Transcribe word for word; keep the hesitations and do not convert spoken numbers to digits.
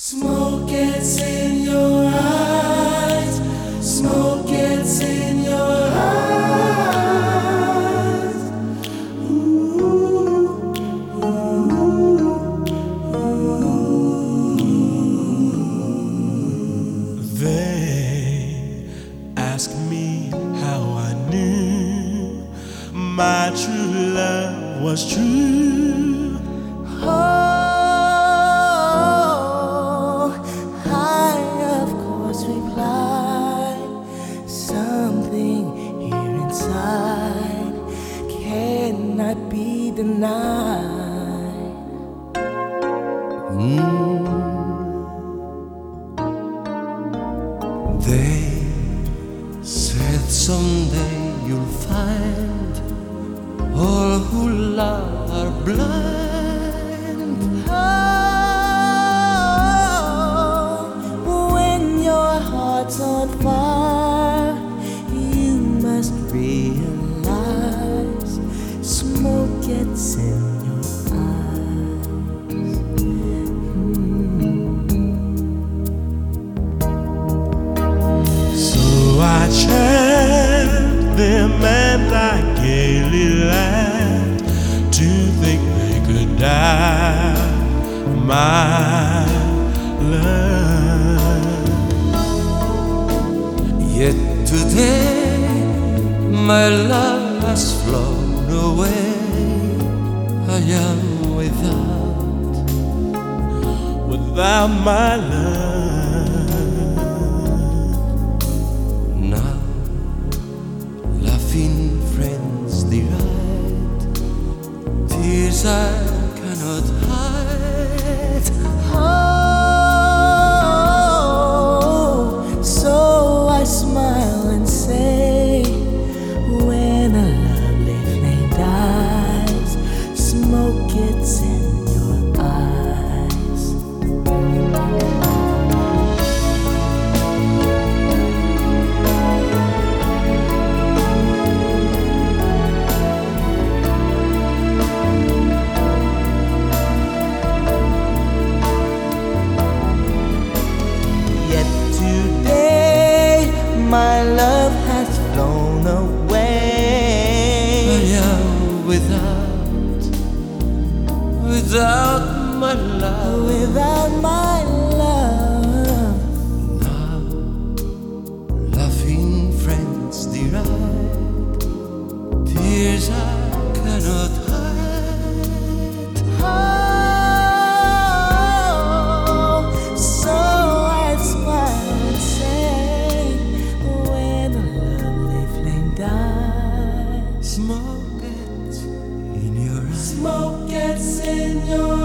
Smoke gets in your eyes. Smoke gets in your eyes. Ooh, ooh, ooh. They ask me how I knew my true love was true. Oh, cannot be denied. Mm. They said someday you'll find all who love are blind. Oh, when your heart's on fire, you must realize smoke gets in your eyes. Mm. So I chant them and I gaily laughed to think they could die my love. Yet today my love has flown away. I am without, without my love. Now, laughing friends deride, tears I cannot hide. Oh, so I smile and say, when a lovely flame dies, smoke gets in your eyes. Yet today my love has flown away. I am without, without my love, without my love. Now, laughing friends deride, tears I cannot hide. Oh, so I smile and say, when a lovely flame dies, smoke gets in your eyes. Smoke gets in your